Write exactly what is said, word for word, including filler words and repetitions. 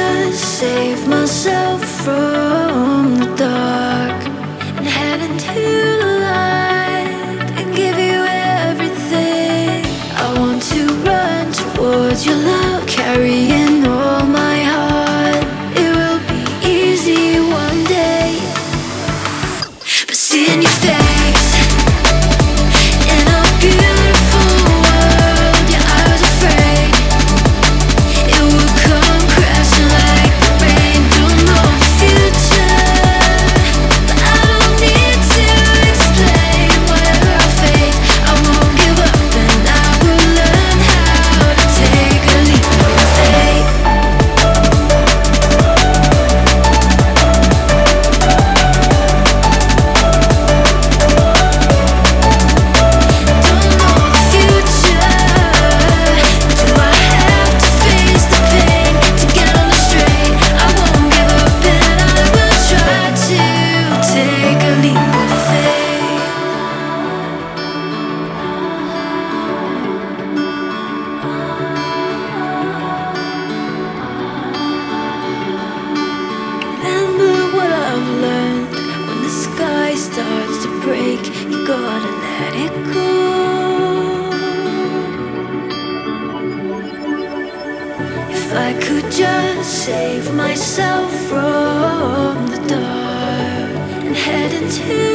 just save myself from the dark and head into the light and give you everything? I want to run towards your love, carrying all my heart. It will be easy one day, but seeing your face in a beautiful world, yeah, I was afraid it would come crashing like the rain. Don't know the future, but I don't need to explain. Whatever I face, I won't give up, and I will learn how to take a leap of faith. Don't know the future, do I have to face the pain to get on the straight? I won't give up, and I will try to take a leap of faith. Remember what I've learned: when the sky starts to break, you gotta let it go. If I could just save myself from the dark and head into